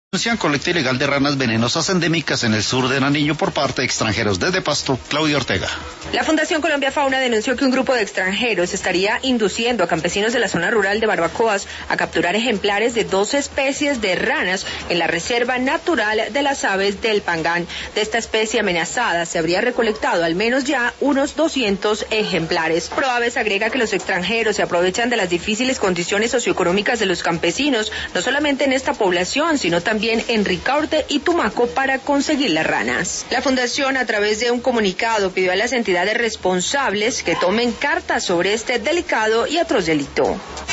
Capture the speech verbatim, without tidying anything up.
Denuncian colecta ilegal de ranas venenosas endémicas en el sur de Nariño por parte de extranjeros. Desde Pasto, Claudia Ortega. La Fundación Colombia Fauna denunció que un grupo de extranjeros estaría induciendo a campesinos de la zona rural de Barbacoas a capturar ejemplares de dos especies de ranas en la Reserva Natural de las Aves del Pangán. De esta especie amenazada se habría recolectado al menos ya unos doscientos ejemplares. Proaves agrega que los extranjeros se aprovechan de las difíciles condiciones socioeconómicas de los campesinos, no solamente en esta población, sino también en Ricaurte y Tumaco, para conseguir las ranas. La Fundación, a través de un comunicado, pidió a las entidades responsables que tomen cartas sobre este delicado y atroz delito.